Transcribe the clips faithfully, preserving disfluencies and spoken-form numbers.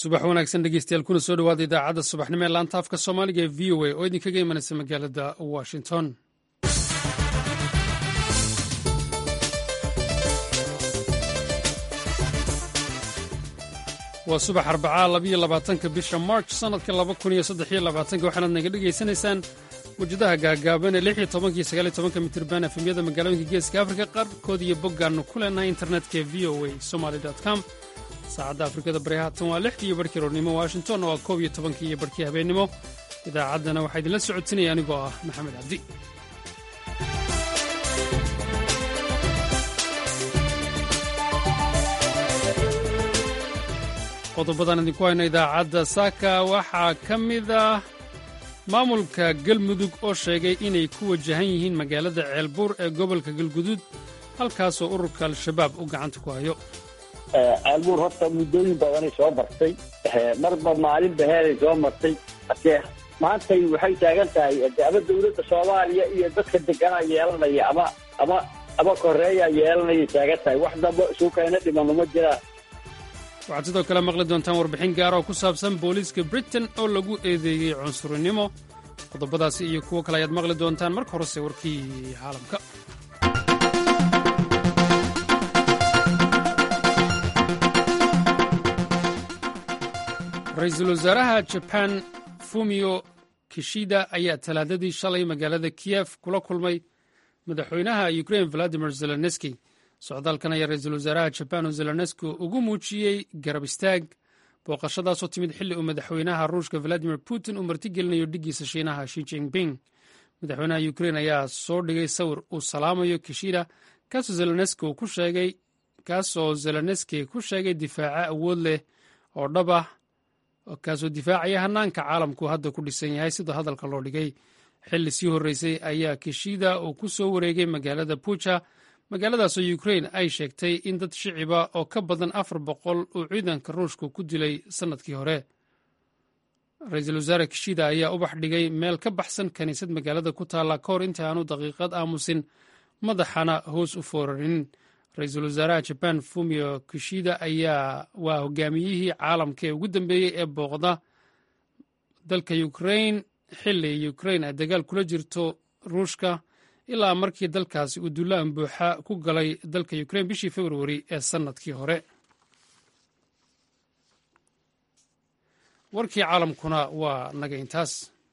subax wanaagsan dhegeystayaal kuna soo dhawaada idaacadda subaxnimo ee laanta afka soomaaliga ee v o a oo idinkaga imanaysa magaalada washington. waa subax arbacaa labiyo labaatanka bisha march sannadka laba kun iyo saddex iyo labaatanka waxaanaad naga dhegaysanaysaan mawjadaha gaagaaban ee lix iyo tobanka iyo sagaal iyo tobanka mitirban efemyada magaalooyinka geeska afrika qaarkood iyo boggaannu ku leenahay internetka ee v o a somaly com. saacadda afrikada bari haatan waa lixdii iyo barhkii roornimo washington oo waa koob iyo tobankii iyo barhkii habeennimo. idaacaddana waxaa idinla socodsinaya anigoo ah maxamed cabdi. qodobadan idinku hayno idaacadda saaka waxaa ka mid ah maamulka galmudug oo sheegay inay ku wajahan yihiin magaalada ceelbuur ee gobolka galguduud halkaasoo ururka al-shabaab u gacanta ku hayo. ceelbuur horta muddooyin badanay soo martay, marba maalin baheeday soo martay. hadee maantay waxay taagan tahay ama dawladda soomaaliya iyo dadka deganaa yeelanaya ama ama ama koreeya yeelanaya taagan tahay. wax dambe isu keena dhimano ma jiraan. waxaad sidoo kale maqli doontaan warbixin gaar oo ku saabsan booliiska britain oo lagu eedeeyey cunsurinimo. qodobadaasi iyo kuwo kale ayaad maqli doontaan. marka horese warkii caalamka. ra-iisul wasaaraha jaban fumio kishida ayaa talaadadii shalay magaalada kiyef kula kulmay madaxweynaha ukrain valadimir zelenski. socdaalkan ayaa ra-iisul wasaaraha jaban oo zelenski ugu muujiyey garab istaag, booqashadaasoo timid xilli uu madaxweynaha ruushka valadimir putin uu martigelinayo dhiggiisa shiinaha shi jinping. madaxweynaha ukrain ayaa soo dhigay sawir uu salaamayo kishida kaasoo zelenski ku sheegay difaaca awood leh oo dhab ah kaasoo difaacaya hanaanka caalamku hadda ku dhisan yahay sida hadalka loo dhigay. xilli sii horreysay ayaa kishida uu ku soo wareegay magaalada buja, magaaladaasoo ukrain ay sheegtay in dad shiciba oo ka badan afar boqol uu ciidanka ruushka ku dilay sannadkii hore. ra-iisul wasaare kishida ayaa ubax dhigay meel ka baxsan kiniisad magaalada ku taalla ka hor inta aanu daqiiqad aamusin madaxana hoos u foorarin. ra-iisul wasaaraha jaban fumio kishida ayaa waa hogaamiyihii caalamka ee ugu dambeeyey ee booqda dalka ukrain xilli ukrain ay dagaal kula jirto ruushka ilaa markii dalkaasi uu dullaan buuxa ku galay dalka ukrain bishii februari ee sannadkii hore. warkii caalamkuna waa naga intaas.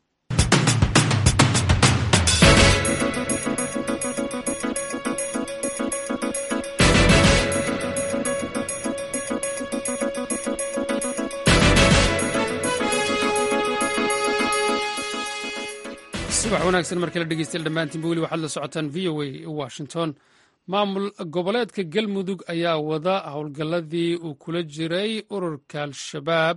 subax wanaagsan markale dhegeystayaal dhammaantiinba weli waxaad la socotaan v o a washington. maamul goboleedka galmudug ayaa wada howlgalladii uu kula jiray ururka al-shabaab.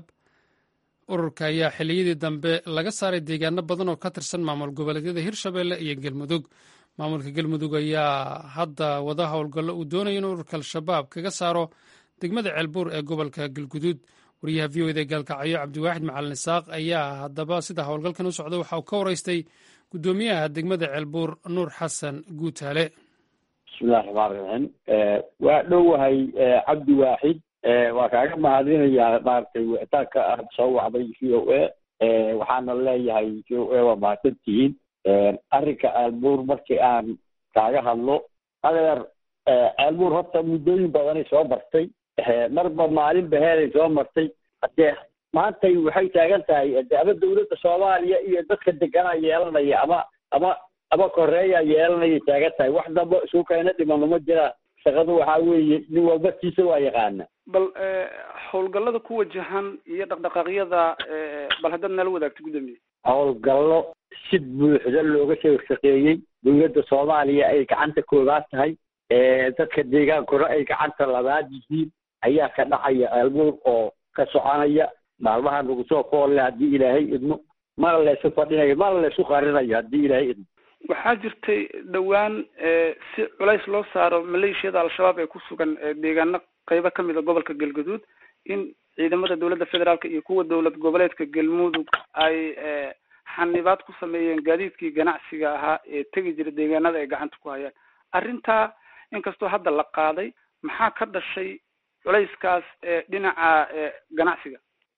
ururka ayaa xilliyadii dambe laga saaray deegaano badan oo ka tirsan maamul goboleedyada hirshabeelle iyo galmudug. maamulka galmudug ayaa hadda wada howlgallo uu doonayo in ururka al-shabaab kaga saaro degmada ceelbuur ee gobolka galguduud. wariyaha v o eda gaalkacyo cabdiwaaxid macalin isaaq ayaa haddaba sida howlgalkan u socda waxa uu ka waraystay gudoomiyaha degmada ceelbuur nuur xasan guutaale. bismillahi raxmaan raxiim. waa dhowahay cabdi waaxid, waa kaaga mahadinayaa maaragtay wicitaanka aad soo wacday v o a. waxaana leeyahay v o a waa mahadsantihiin. arrinka ceelbuur markii aan kaaga hadlo adeer, ceelbuur horta muddooyin badanay soo martay, marba maalin baheeday soo martay. hadee maantay waxay taagan tahay ama dawladda soomaaliya iyo dadka deganaa yeelanaya ama ama ama koreeya yeelanaya taagan tahay. wax dambe isu keena dhimano ma jiraan. shaqadu waxaa weeye nin walba tiisa waa yaqaana. bal howlgallada ku wajahan iyo dhaqdhaqaaqyada bal haddaad nala wadaagto gudoomiye. howlgallo si buuxda looga soo shaqeeyey, dawladda soomaaliya ay gacanta koobaad tahay, dadka deegaankuna ay gacanta labaad yihiin ayaa ka dhacaya ceelbuur oo ka soconaya maalmaha nagu soo foolle haddii ilaahay idmo. mana laysu fadhinayo, mana laysu qarinayo haddii ilaahay idmo. waxaa jirtay dhowaan si culays loo saaro maleeshiyada al-shabaab ee ku sugan deegaano qaybo ka mid a gobolka galguduud in ciidamada dowladda federaalka iyo kuwa dowlad goboleedka galmudug ay xanibaad ku sameeyeen gaadiidkii ganacsiga ahaa ee tegi jira deegaanada ay gacanta ku hayaan. arrintaa inkastoo hadda la qaaday, maxaa ka dhashay culayskaas ee dhinaca ganacsiga?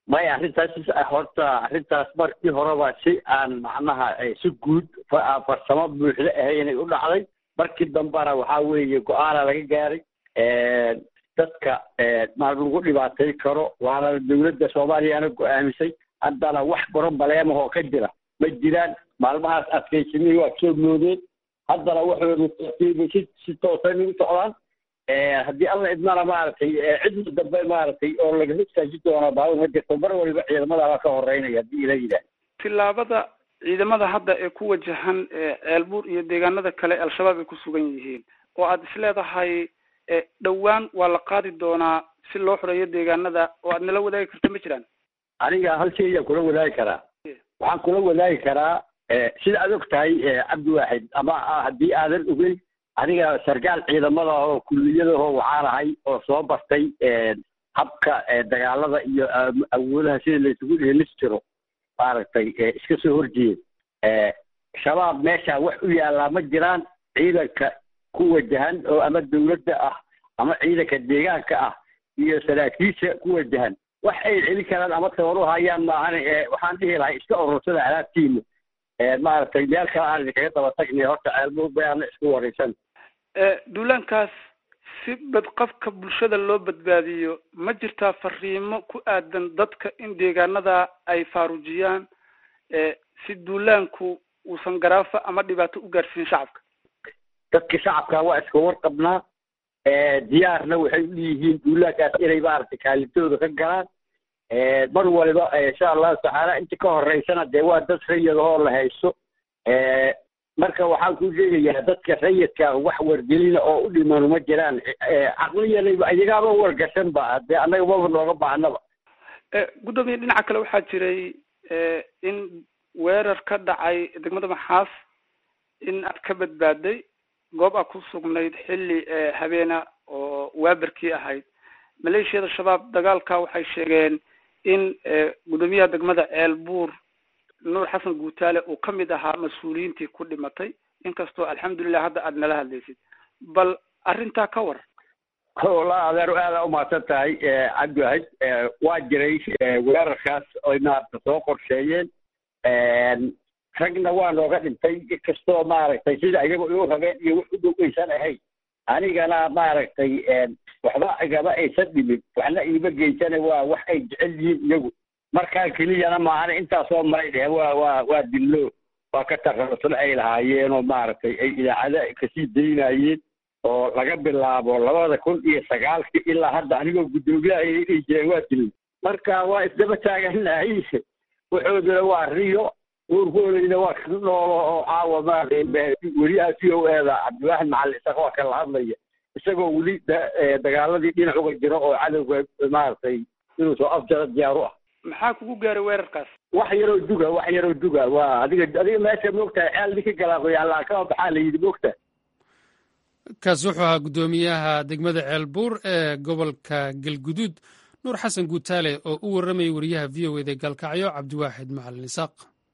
maya arrintaas horta arrintaas markii horeba si aan macnaha si guud farsamo buuxda ahaynay u dhacday markii dambana waxaa weeye go-aana laga gaaray dadka ma lagu dhibaatay karo waana dawladda soomaaliyana go-aamisay haddana wax baron baleemahoo ka jira ma jiraan maalmahaas adkaysamihii waa soo moodeen haddana waxoodu si si toosan ugu socdaan haddii alla idmana maaragtay cidna dambe maaragtay oo lagala istaaji doono baabu ma jirto mar waliba ciidamadaaba ka horeynaya haddii ila yidhaah tillaabada ciidamada hadda ee ku wajahan ceelbuur iyo deegaanada kale al-shabaab ay ku sugan yihiin oo aada isleedahay dhowaan waa la qaadi doonaa si loo xoreeyo deegaanada oo aad nala wadaagi karta ma jiraan aniga hal shay ayaan kula wadaagi karaa waxaan kula wadaagi karaa sida aad og tahay cabdiwaaxid ama haddii aadan ogeyn aniga sarkaal ciidamada oo kulliyadaho waxaan ahay oo soo bartay habka dagaalada iyo awoodaha sida laysugu dheelis jiro maaragtay iska soo horjeeda shabaab meesha wax u yaallaa ma jiraan ciidanka ku wajahan oo ama dawladda ah ama ciidanka deegaanka ah iyo saraakiisha ku wajahan wax ay celin karaan ama tabar u hayaan maahan waxaan dhihi lahay iska urursada alaabtiina maaragtay meel kale aan idinkaga daba tagnay horta ceelbuur bayaana isku waraysan duulaankaas si badqabka bulshada loo badbaadiyo ma jirtaa fariimo ku aadan dadka in deegaanada ay faarujiyaan si duulaanku uusan garaafa ama dhibaato u gaarsiin shacabka dadka shacabka waa iska warqabnaa diyaarna waxay u yihiin duulaankaas inay maaragtay kaalintooda ka galaan mar waliba insha allahu tacaala inta ka horeysana dee waa dad rayadahoo la hayso marka waxaan ku sheegayaa dadka rayidka wax wargelina oo u dhimano ma jiraan caqliyanayba iyagaaba wargashan ba dee annaga maba nooga baahnaba guddoomiye dhinaca kale waxaa jiray in weerar ka dhacay degmada maxaas in aad ka badbaaday goob aad ku sugnayd xilli habeena oo waaberkii ahayd maleeshiyada shabaab dagaalka waxay sheegeen in guddoomiyaha degmada ceelbuur nuur xasan guutaale uu ka mid ahaa mas-uuliyiintii ku dhimatay inkastoo alxamdulilah hadda aada nala hadlaysid bal arrintaa ka war wallaahi adeer aada umahadsan tahay cabdiwahid waa jiray weerarkaas oy maaragta soo qorsheeyeen ragna waa nooga dhintay inkastoo maaragtay sida iyaga iu rabeen iyo wax u dhow aysan ahayn anigana maaragtay waxba igama aysan dhimin waxna iima geysana waa wax ay jecel yihiin iyagu markaa keliyana maahana intaasoo maray dheh waa waa waa dillo waa ka taqarusna ay lahaayeen oo maaragtay ay idaacada kasii daynayeen oo laga bilaabo labada kun iyo sagaalkii ilaa hadda anigoo guddoomiyaha ay dhihi jireen waa dillo marka waa isdaba taaganahay waxooduna waa riyo uurkoodayna waa ka noolo oo caawa maaragtay weliyaha c o eda cabdiwaaxid macalin isaga waa kala hadlaya isagoo weli dagaaladii dhinac uga jiro oo cadowga maaragtay inuu soo afjaro diyaar u ah maxaa kugu gaaray weerarkaas wax yaroo duga wax yaroo duga waa adiga adiga meesha moogtahay ceel ninka galaaqoy allaa kama baxaa la yidhi moogtahay kaasi wuxuu ahaa guddoomiyaha degmada ceelbuur ee gobolka galguduud nuur xasan guutaale oo u warramayay wariyaha v o eda galkacyo cabdiwaaxid macalin isaaq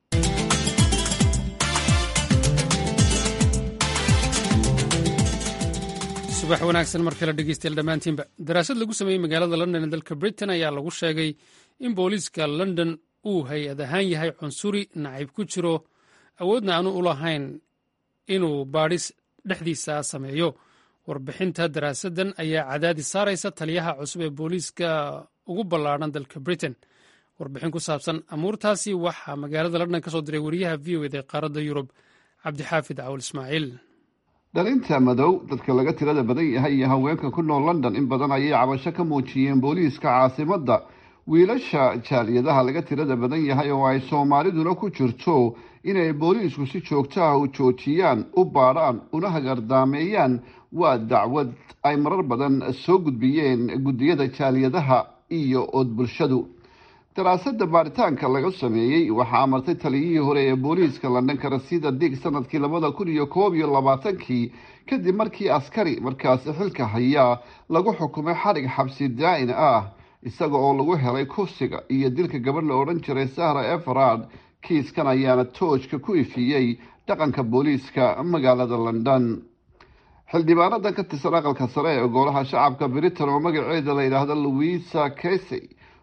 subax wanaagsan mar kale dhegeystayaal dhammaantiinba daraasad lagu sameeyey magaalada london ee dalka britain ayaa lagu sheegay in booliiska london uu hay-ad ahaan yahay cunsuri nacayb ku jiro awoodna aanu u lahayn inuu baadhis dhexdiisa sameeyo warbixinta daraasaddan ayaa cadaadis saaraysa taliyaha cusub ee booliiska ugu ballaadhan dalka britain warbixin ku saabsan amuurtaasi waxaa magaalada london ka soo diray wariyaha v o eda ee qaaradda yurub cabdixaafid cawl ismaaciil dhalinta madow dadka laga tirada badan yahay iyo haweenka ku nool london in badan ayay cabasho ka muujiyeen booliiska caasimadda wiilasha jaaliyadaha laga tirada badan yahay oo ay soomaaliduna ku jirto inay booliisku si joogto ah u joojiyaan u baadhaan una hagardaameeyaan waa dacwad ay marar badan soo gudbiyeen guddiyada jaaliyadaha iyo ood bulshadu daraasadda baaritaanka laga sameeyey waxaa amartay taliyihii hore ee booliiska london karasida dig sanadkii labada kun iyo koob iyo labaatankii kadib markii askari markaasi xilka hayaa lagu xukumay xadhig xabsi daa-in ah isaga oo lagu helay kufsiga iyo dilka gabadh la odhan jiray sahra eferard kiiskan ayaana toojka ku ifiyey dhaqanka booliiska magaalada london xildhibaanadan ka tirsan aqalka sare ee golaha shacabka britain oo magaceeda la yidhaahdo louisa casey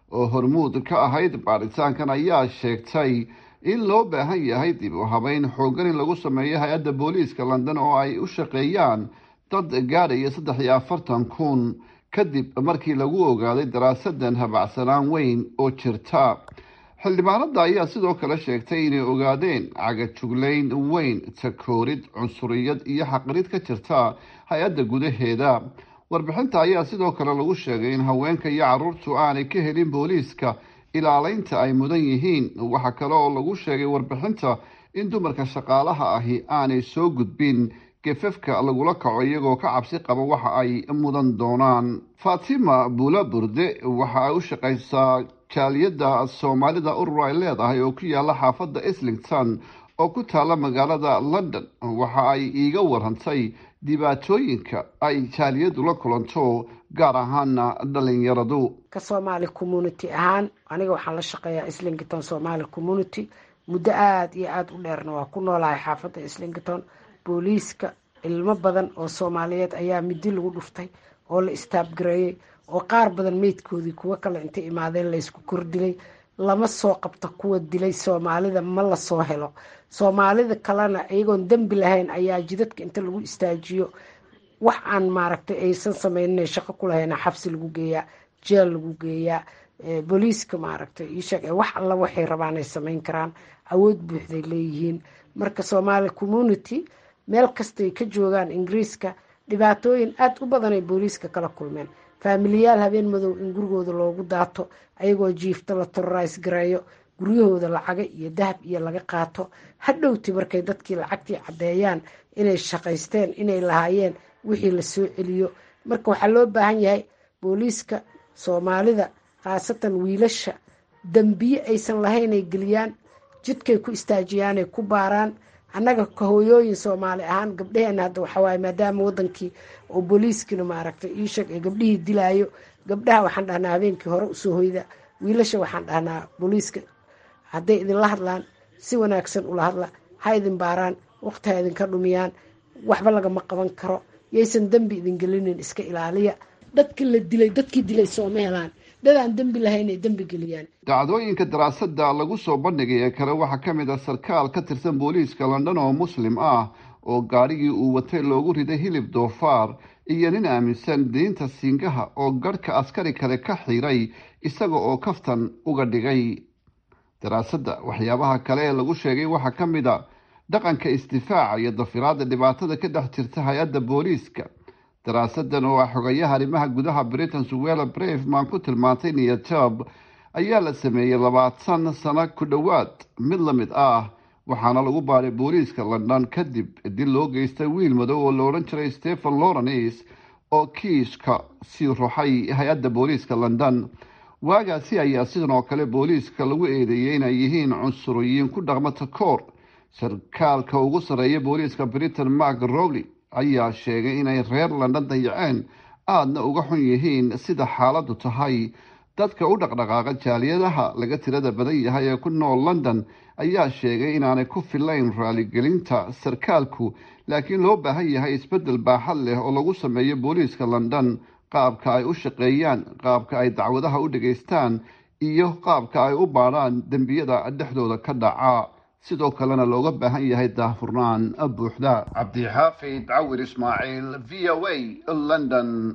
oo hormuud ka ahayd baaritaankan ayaa sheegtay in loo baahan yahay dib u habeyn xoogan in lagu sameeyo hay-adda booliiska london oo ay u shaqeeyaan dad gaadhaya saddex iyo afartan kun kadib markii lagu ogaaday daraasadan habacsanaan weyn oo jirta. xildhibaanada ayaa sidoo kale sheegtay inay ogaadeen cagajuglayn weyn, takoorid, cunsuriyad iyo xaqrid ka jirta hay-adda gudaheeda. warbixinta ayaa sidoo kale lagu sheegay in haweenka iyo caruurtu aanay ka helin booliiska ilaaleynta ay mudan yihiin. waxaa kale oo lagu sheegay warbixinta in dumarka shaqaalaha ahi aanay soo gudbin gefafka lagula kaco iyagoo ka cabsi qaba waxa ay mudan doonaan. fatima bula burde waxa ay u shaqaysaa jaaliyadda soomaalida urur ay leedahay oo ku yaala xaafadda islington oo ku taala magaalada london. waxa ay iiga warantay dhibaatooyinka ay jaaliyaddu la kulanto, gaar ahaana dhalinyaradu. ka soomaali community ahaan aniga waxaan la shaqeeyaa islington somaali community muddo aada iyo aada u dheerna waa ku noolahay xaafadda islington. booliiska ilmo badan oo soomaaliyeed ayaa midi lagu dhuftay oo la istaabgareeyey oo qaar badan meydkoodii kuwo kale intay imaadeen laysku kordhilay. lama soo qabta kuwa dilay soomaalida, ma la soo helo. soomaalida kalena iyagoon dembi lahayn ayaa jidadka inta lagu istaajiyo wax aan maaragtay aysan sameynin shaqo ku lahayna xabsi lagu geeyaa, jeel lagu geeyaa. booliiska maaragtay iisheeg wax alla waxay rabaan ay sameyn karaan, awood buuxday leeyihiin. marka soomaali community meel kastay ka joogaan ingiriiska dhibaatooyin aada u badan ay booliiska kala kulmeen. faamiliyaal habeen madow in gurigooda loogu daato, ayagoo jiifta la terrorise gareeyo, guryahooda lacaga iyo dahab iyo laga qaato. hadhowti markay dadkii lacagtii caddeeyaan inay shaqaysteen, inay lahaayeen, wixii la soo celiyo. marka waxaa loo baahan yahay booliiska soomaalida khaasatan wiilasha dembiye aysan lahayn ay geliyaan, jidkay ku istaajiyaanay ku baaraan. annaga ka hooyooyin soomaali ahaan gabdhaheena hadda waxawaaye maadaama wadankii oo booliiskina maaragtay iisheeg ee gabdhihii dilaayo, gabdhaha waxaan dhahnaa habeenkii hore usoo hoyda, wiilasha waxaan dhahnaa booliiska hadday idinla hadlaan si wanaagsan ula hadla, ha idin baaraan, waqti ha idinka dhumiyaan, waxba lagama qaban karo, yaysan dembi idin gelinin, iska ilaaliya. dadkii la dilay dadkii dilay sooma helaan, dadaan dembi lahayn ay dembi geliyaan. dacdooyinka daraasadda lagu soo bandhigay ee kale waxaa ka mid ah sarkaal ka tirsan booliiska london oo muslim ah oo gaadhigii uu watay loogu riday hilib doofaar, iyo nin aaminsan diinta siingaha oo garhka askari kale ka xiray isaga oo kaftan uga dhigay. daraasadda waxyaabaha kale ee lagu sheegay waxaa ka mid a dhaqanka isdifaaca iyo dafiraadda dhibaatada ka dhex jirta hay-adda booliiska. daraasadan oo ah xogayaha arrimaha gudaha britain suwela braveman ku tilmaantay niyadjab ayaa la sameeyey labaatan sano ku dhowaad mid la mid ah, waxaana lagu baaray booliiska london kadib dil loo geystay wiil madow oo la odhan jiray stephen lawrence oo kiiska sii ruxay hay-adda booliiska london. waagaasi ayaa sidan oo kale booliiska lagu eedeeyey inay yihiin cunsuriyiin ku dhaqma takoor. sarkaalka ugu sarreeya booliiska britain mark rowley ayaa sheegay inay reer london dayaceen aadna uga xun yihiin sida xaaladdu tahay. dadka u dhaqdhaqaaqa jaaliyadaha laga tirada badan yahay ee ku nool london ayaa sheegay inaanay ku filayn raaligelinta sarkaalku, laakiin loo baahan yahay isbeddel baaxad leh oo lagu sameeyo booliiska london, qaabka ay u shaqeeyaan, qaabka ay dacwadaha u dhegaystaan iyo qaabka ay u baadhaan dembiyada dhexdooda ka dhaca. sidoo kalena looga baahan yahay daahfurnaan buuxda. cabdixaafid cawir ismaaciil, v o a london.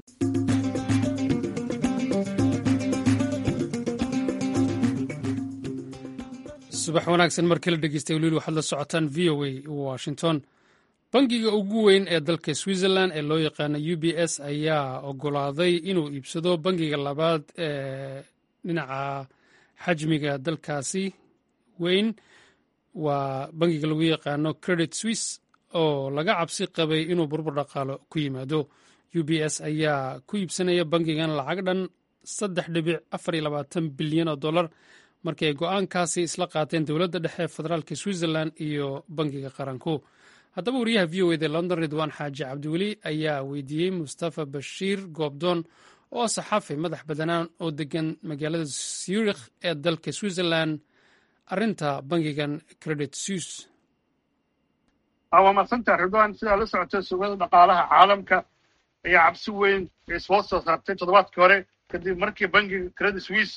subax wanaagsan mar kale dhegeystay waliil waxaad la socotaan v o a washington. bangiga ugu weyn ee dalka switzerland ee loo yaqaana u b s ayaa ogolaaday inuu iibsado bangiga labaad ee dhinaca xajmiga dalkaasi weyn, waa bangiga lagu yaqaano credit swiss oo laga cabsi qabay inuu burbur dhaqaalo ku yimaado. u b s ayaa ku iibsanaya bangigan lacag dhan saddex dhibic afar iyo labaatan bilyan oo dollar markii ay go-aankaasi isla qaateen dowladda dhexe federaalka switzerland iyo bangiga qaranku. haddaba wariyaha v o eda london ridwaan xaaji cabdiweli ayaa weydiiyey mustafa bashiir goobdoon oo saxafi madax badanaan oo degan magaalada zurich ee dalka switzerland arrinta bangigan credit suisse. waa madsanta ridwaan, sidaa la socota suuqyada dhaqaalaha caalamka ayaa cabsi weyn isoo soo saartay toddobaadkii hore kadib markii bangiga credit suisse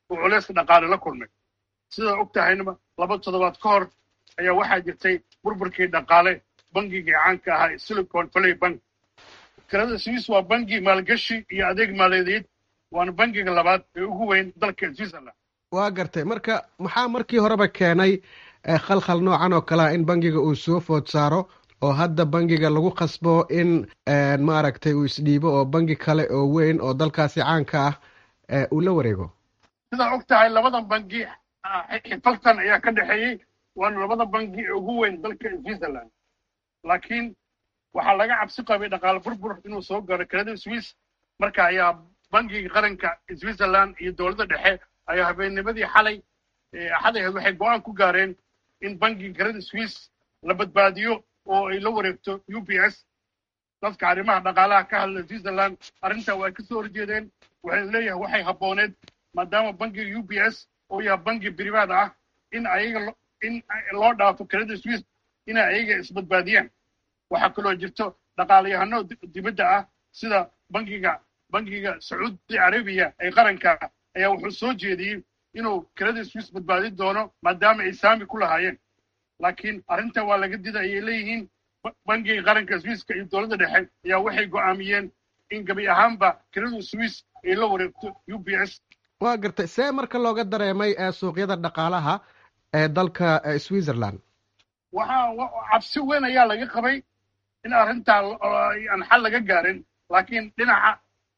uu culayska dhaqaale la kulmay sidaa og tahaynaba laba toddobaad ka hor ayaa waxaa jirtay burburkii dhaqaale bangigii caanka ahaa silicon valley bank credit suisse waa bangi maalgashi iyo adeeg maaliyadeed waana bangiga labaad ee ugu weyn dalka switzerland waa gartay marka maxaa markii horeba keenay khalkhal noocan oo kalea in bangiga uu soo food saaro oo hadda bangiga lagu khasbo in maaragtay uu isdhiibo oo bangi kale oo weyn oo dalkaasi caanka ah uu la wareego sidaa og tahay labadan bangi xifaltan ayaa ka dhexeeyey waana labada bangi ee ugu weyn dalka switzerland laakiin waxaa laga cabsi qabay dhaqaale burbur inuu soo garo credit suisse marka ayaa bangiga qaranka switzerland iyo dowladda dhexe ayaa habeennimadii xalay axad ahayd waxay go-aan ku gaareen in bangiga credit suisse la badbaadiyo oo ay la wareegto u b s dadka arrimaha dhaqaalaha ka hadla switzerland arrintaa waa ka soo horjeedeen waxay leeyahay waxay habbooneed maadaama bangiga u b s oo yahay bangi birivaad ah in ayaga in loo dhaafo credit suisse inay ayaga isbadbaadiyaan waxaa kaloo jirto dhaqaalayahano dibadda ah sida bangiga bangiga sacuudi carabiya ee qaranka ayaa wuxuu soo jeediyey inuu credit suisse badbaadin doono maadaama ay saami ku lahaayeen laakiin arrinta waa laga dida ayay leeyihiin bangiga qaranka swisska iyo dowladda dhexe ayaa waxay go'aamiyeen in gabi ahaanba credit suisse ay la wareegto u b s waa gartay see marka looga dareemay suuqyada dhaqaalaha ee dalka switzerland waxaa cabsi weyn ayaa laga qabay in arrintaa aan xal laga gaarin laakiin dhinaca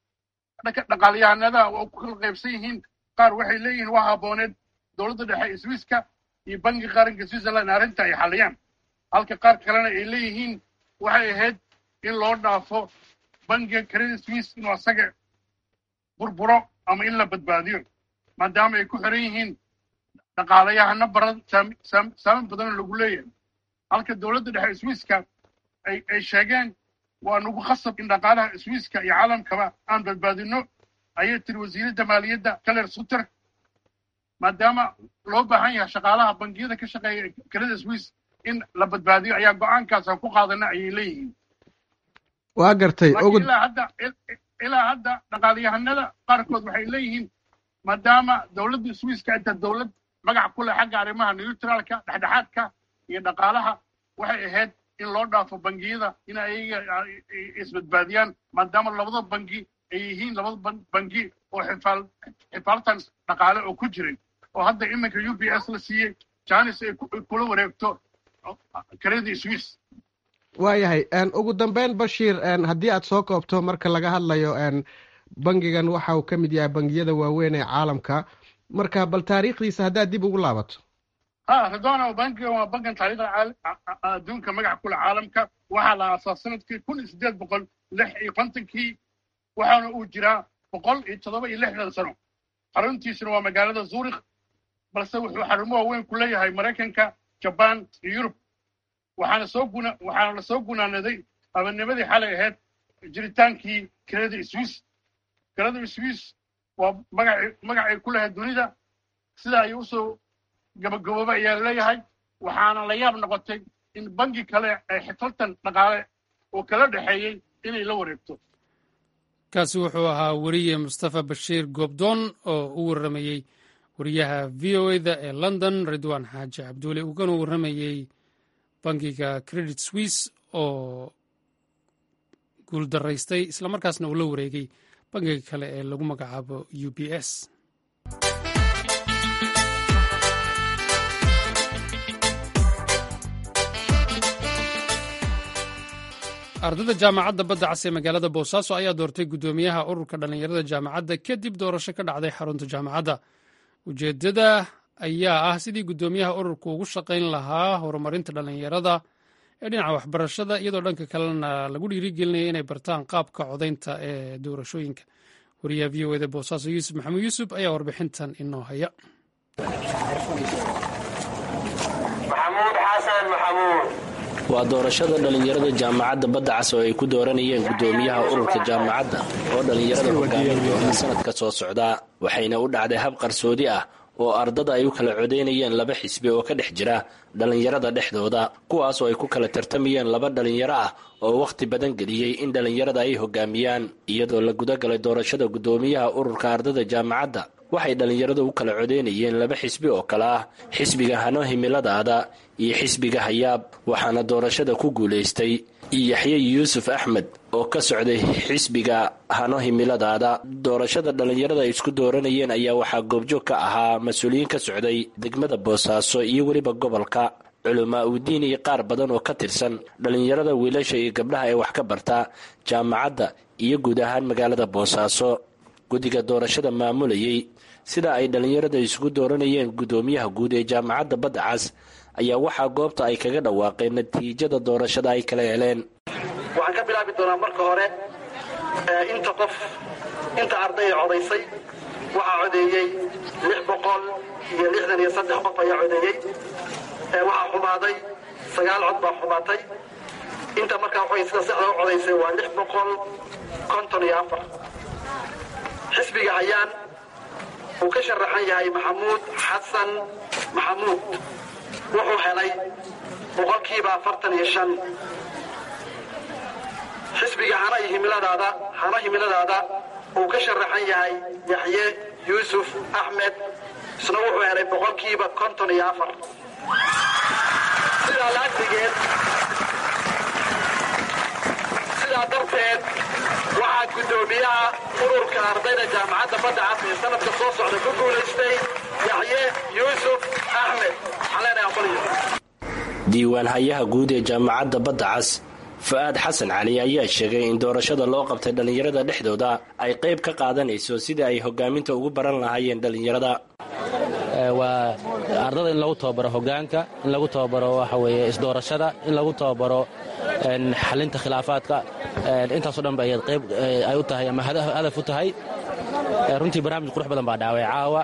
dhaqaalyahanada waa ku kala qaybsan yihiin qaar waxay leeyihiin waa habbooneed dowladda dhexe swisska iyo bangiga qaranka switzerland arrinta ay xaliyaan halka qaar kalena ay leeyihiin waxay ahayd in loo dhaafo bangiga credit suisse inuu asaga burburo ama in la badbaadiyo maadaama ay ku xiran yihiin dhaqaalayahano baran saamin badanoo lagu leeyahay halka dowladda dhexe swisska ay ay sheegeen waa nagu khasab in dhaqaalaha swisska iyo caalamkaba aan badbaadino ayay tiri wasiiradda maaliyadda kaler suter maadaama loo baahan yahay shaqaalaha bangiyada ka shaqeeya credit suisse in la badbaadiyo ayaa go-aankaasa ku qaadana ayay leeyihiin waa gartay ilaa hadda ilaa hadda dhaqaalyahanada qaarkood waxay leeyihiin maadaama dowladda swisska inta dowlad magac ku leh xagga arrimaha neutralka dhexdhexaadka iyo dhaqaalaha waxay ahayd in loo dhaafo bangiyada in ayaga isbadbaadiyaan maadaama labada bangi ay yihiin labada bangi oo xifaal xifaaltan dhaqaale oo ku jiray oo hadda iminka u b s la siiyey janis ay kula wareegto credit suisse waayahay ugu dambeyn bashiir haddii aad soo koobto marka laga hadlayo bangigan waxa uu ka mid yahay bangiyada waaweyn ee caalamka marka bal taariikhdiisa haddaad dib ugu laabato ha ridwana bangigan waa bankan taariikhda adduunka magac kule caalamka waxaa la aasaas sanadkii kun iyo siddeed boqol lix iyo kontonkii waxaana uu jiraa boqol iyo toddoba iyo lixdan sano xaruntiisuna waa magaalada zurikh balse wuxuu xarumo waaweyn ku leeyahay maraykanka jabaan iyo yurub waxaana soo guna waxaana la soo gunaanaday habeennimadii xalay ahayd jiritaankii credit suisse credit suisse waa magac magacay ku lahayd dunida sida ay usoo gabagabooba ayaa leeyahay waxaana la yaab noqotay in bangi kale ay xifaltan dhaqaale oo kala dhexeeyey inay la wareegto kaasi wuxuu ahaa weriye mustafa bashiir goobdoon oo u warramayey wariyaha v o e da ee london ridwan xaaji cabduule ugana warramayey bangiga credit suisse oo guuldaraystay islamarkaasna uu la wareegay bangiga kale ee lagu magacaabo u b s ardayda jaamacadda badda cas ee magaalada boosaaso ayaa doortay guddoomiyaha ururka dhallinyarada jaamacadda kadib doorasho ka dhacday xarunta jaamacadda ujeeddada ayaa ah sidii guddoomiyaha ururku ugu shaqayn lahaa horumarinta dhallinyarada ee dhinaca waxbarashada iyadoo dhanka kalena lagu dhiirigelinaya inay bartaan qaabka codaynta ee doorashooyinka wariyaha v o eda boosaaso yuusuf maxamuud yuusuf ayaa warbixintan inoo haya waa doorashada dhallinyarada jaamacadda badda cas oo ay ku dooranayeen guddoomiyaha ururka jaamacadda oo dhallinyarada hogaamin doona sanadka soo socdaa waxayna u dhacday hab qarsoodi ah oo ardada ay u kala codaynayeen laba xisbi oo ka dhex jira dhallinyarada dhexdooda kuwaas oo ay ku kala tartamayeen laba dhallinyaro ah oo wakhti badan geliyey in dhallinyarada ay hogaamiyaan iyadoo la gudagalay doorashada guddoomiyaha ururka ardada jaamacadda waxay dhallinyaradu u kala codeynayeen laba xisbi oo kale ah xisbiga hano himiladaada iyo xisbiga hayaab waxaana doorashada ku guulaystay yaxye yuusuf axmed oo ka socday xisbiga hano himiladaada. doorashada dhallinyarada ay isku dooranayeen ayaa waxaa goobjoog ka ahaa mas-uuliyiin ka socday degmada boosaaso iyo weliba gobolka, culamaa udiin iyo qaar badan oo ka tirsan dhallinyarada wiilasha iyo gabdhaha ee wax ka barta jaamacadda iyo guud ahaan magaalada boosaaso. guddiga doorashada maamulayay sida ay dhallinyarada isugu dooranayeen guddoomiyaha guud ee jaamacadda badda cas ayaa waxaa goobta ay kaga dhawaaqeen natiijada doorashada ay kala heleen. waxaan ka bilaabi doonaa marka hore inta qof inta arday codaysay. waxaa codeeyey lix boqol iyo lixdan iyo saddex qof ayaa codeeyey. waxaa xumaaday sagaal cod baa xumaatay. inta markaa waxay sida saxda u codaysay waa lix boqol konton iyo afar. xisbiga hayaan uu ka sharaxan yahay maxamuud xasan maxamuud wuxuu helay boqolkiiba afartan iyo shan. xisbiga hana himiladaada hana himiladaada uu ka sharaxan yahay yaxye yuusuf axmed isna wuxuu helay boqolkiiba konton iyo afar. sidaa laagtigeed sidaa darteed waxaa guddoomiyaha ururka ardayda jaamacadda badda cas ee sanadka soo socda ku guulaystay yaxye yuusuf axmed. diiwaan hayaha guud ee jaamacadda badda cas fa'aad xasan cali ayaa sheegay in doorashada loo qabtay dhallinyarada dhexdooda ay qayb ka qaadanayso sidii ay hogaaminta ugu baran lahaayeen dhallinyarada. waa ardada in lagu tababaro hogaanka, in lagu tababaro waxa weeye isdoorashada, in lagu tababaro xalinta khilaafaadka. intaasoo dhan ba ay qayb ay u tahay ama hadaf u tahay. runtii barnaamij qurux badan baa dhaaway caawa.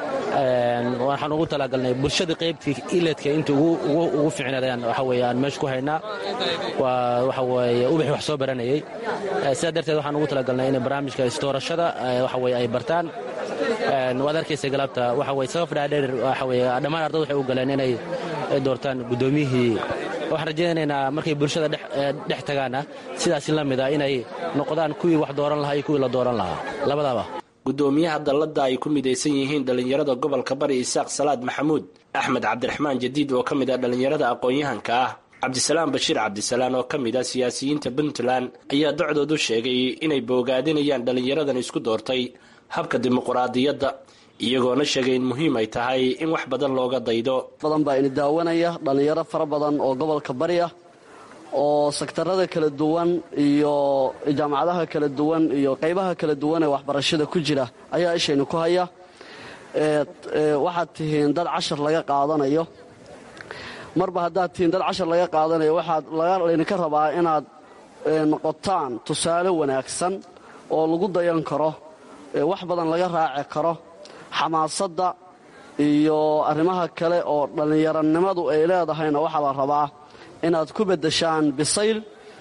waxaan ugu talagalnay bulshada qaybtii ileedka inta ugu fiicnaadaan waxa weeye aan meesha ku haynaa waa waxa weeye ubaxii wax soo baranayay. sidaa darteed waxaan ugu talagalnay inay barnaamijka isdoorashada waxa weeye ay bartaan. waad arkaysa galabta waxa weeye sabab dhaadheer waxa weeye dhammaan ardaydu waxay u galeen inay doortaan guddoomiyihii. waxaan rajaynaynaa markay bulshada dhex tagaana sidaasi la mid ah inay noqdaan kuwii wax dooran lahaa iyo kuwii la dooran lahaa labadaba. gudoomiyaha dalladda ay ku midaysan yihiin dhallinyarada gobolka bari isaaq salaad maxamuud axmed cabdiraxmaan jadiid oo ka mid ah dhallinyarada aqoon-yahanka ah, cabdisalaam bashiir cabdisalaan oo ka mid ah siyaasiyiinta puntland ayaa docdoodu sheegay inay boogaadinayaan dhallinyaradan isku doortay habka dimuquraadiyadda, iyagoona sheegay in muhiim ay tahay in wax badan looga daydo. badan baa ini daawanaya dhallinyaro fara badan oo gobolka bari ah oo sektarada kala duwan iyo jaamacadaha kala duwan iyo qaybaha kala duwan ee waxbarashada ku jira ayaa ishaynu ku haya. waxaad tihiin dad cashar laga qaadanayo. marba haddaad tihiin dad cashar laga qaadanayo waxaad laydinka rabaa inaad noqotaan tusaale wanaagsan oo lagu dayan karo, wax badan laga raaci karo. xamaasadda iyo arrimaha kale oo dhallinyaronimadu ay leedahayna waxaa la rabaa inaad ku beddeshaan bisayl,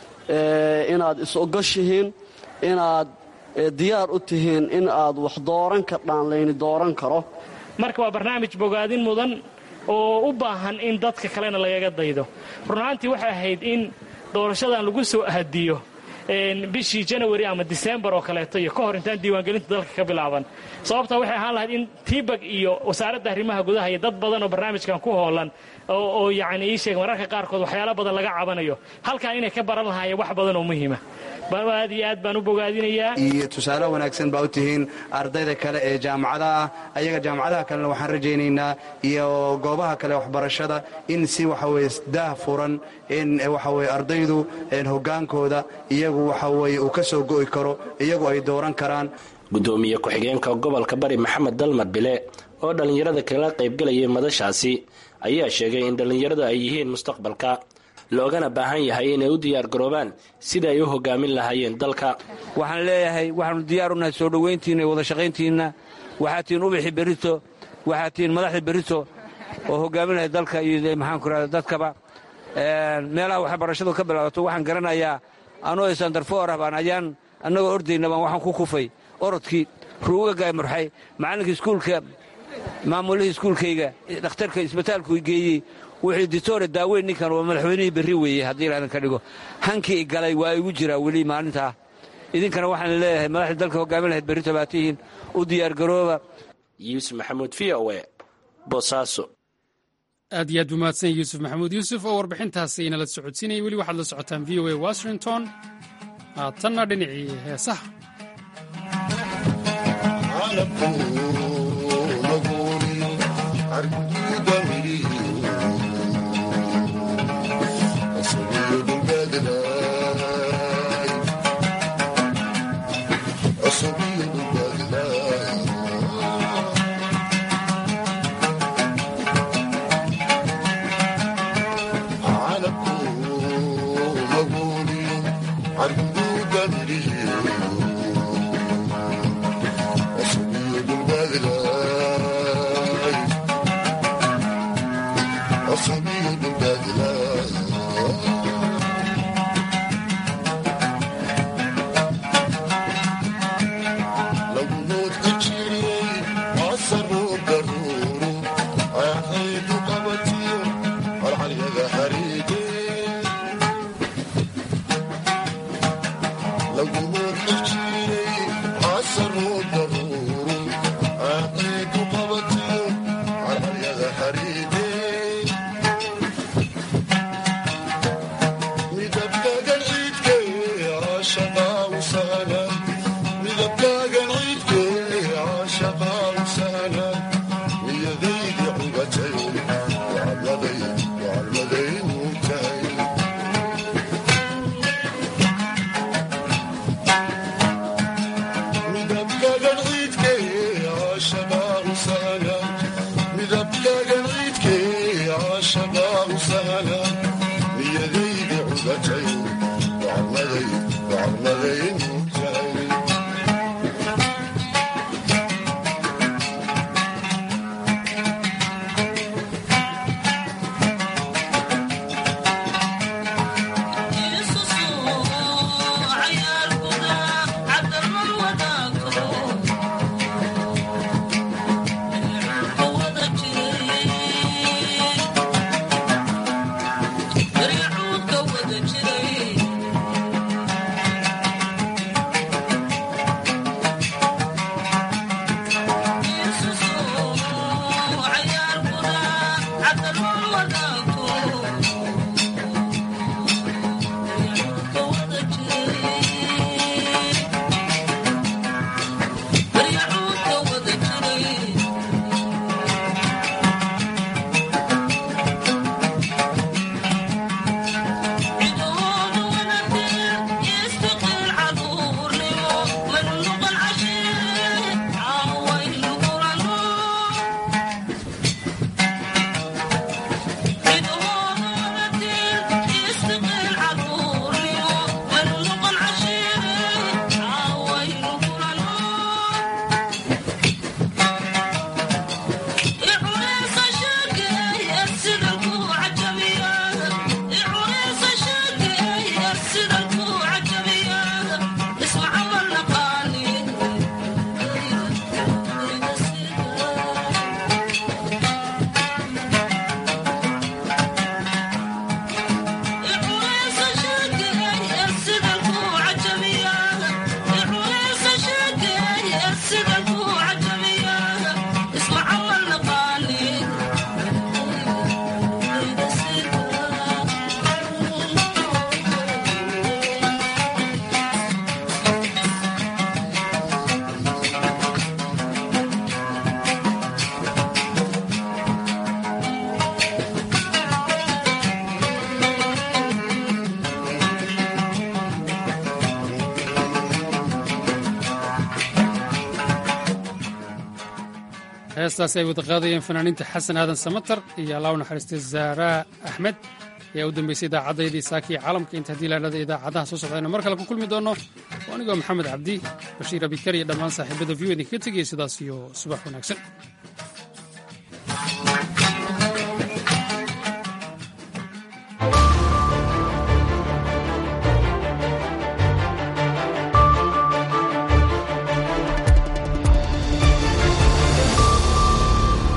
inaad is-ogoshihiin, inaad diyaar u tihiin in aad wax dooran kardhaan layni dooran karo. marka waa barnaamij bogaadin mudan oo u baahan in dadka kalena lagaga daydo. runaantii waxay ahayd in doorashadan lagu soo ahadiyo bishii janawari ama disembar oo kaleeto iyo ka hor intaan diiwaangelinta dalka ka bilaaban. sababtaa waxay ahaan lahayd in tiibag iyo wasaaradda arrimaha gudaha iyo dad badan oo barnaamijkan ku hoolan oo yacni ii sheeg mararka qaarkood waxyaalo badan laga cabanayo halkan inay ka baran lahaayeen wax badan oo muhiima. aad iyo aad baan u bogaadinayaa. iyo tusaale wanaagsan baa u tihiin ardayda kale ee jaamacadaha ah. ayaga jaamacadaha kalena waxaan rajaynaynaa iyo goobaha kale waxbarashada in si waxaweye daah furan in waxaweye ardaydu hogaankooda iyagu waxaweye uu ka soo go'i karo, iyagu ay dooran karaan. gudoomiye ku-xigeenka gobolka bari maxamed dalmar bile oo dhallinyarada kala qaybgelayay madashaasi ayaa sheegay in dhallinyaradu ay yihiin mustaqbalka, loogana baahan yahay inay u diyaargaroobaan sida ay u hogaamin lahaayeen dalka. waxaan leeyahay waxaanu diyaar u nahay soo dhowayntiinna iyo wada shaqayntiinna. waxaad tihiin ubixi berito, waxaad tihiin madaxda berito oo hogaamin lahay dalka iyo maxaan ku rahda dadkaba. meelaha waxbarashadu ka bilaabato waxaan garanayaa anoo isandarfoor ah baan ayaan annagoo ordayna baan waxaan ku kufay orodkii ruuga gaamurxay macallinkii iskuulka maamulihii iskuulkayga dhakhtarka isbitaalku geeyey wuxuu ditoore daaweyn ninkan waa madaxweynihii berri weeye haddii ilaadan ka dhigo. hankii galay waa igu jiraa weli maalintaa. idinkana waxaan leeyahay madaxda dalka hogaamin lahayd berrito baa tihiin u diyaargarooba. yuusuf maxamuud v o e boosaaso. aad iyo aad buu mahadsan yuusuf maxamuud yuusuf oo warbixintaasi inala socodsiinayay. weli waxaad la socotaan v o a washington. haatanna dhinacii heesaha. heestaasi ay wada qaadayeen fanaaniinta xasan aadan samatar iyo allah u naxariistay zaaraa axmed ayaa u dambeysay idaacaddayadii saakii caalamka inta haddii laadhada idaacadaha soo socdayna mar kale ku kulmi doonno oo anigoo maxamed cabdi bashiir abikar iyo dhammaan saaxiibada v o idinkaga tegaya sidaas iyo subax wanaagsan.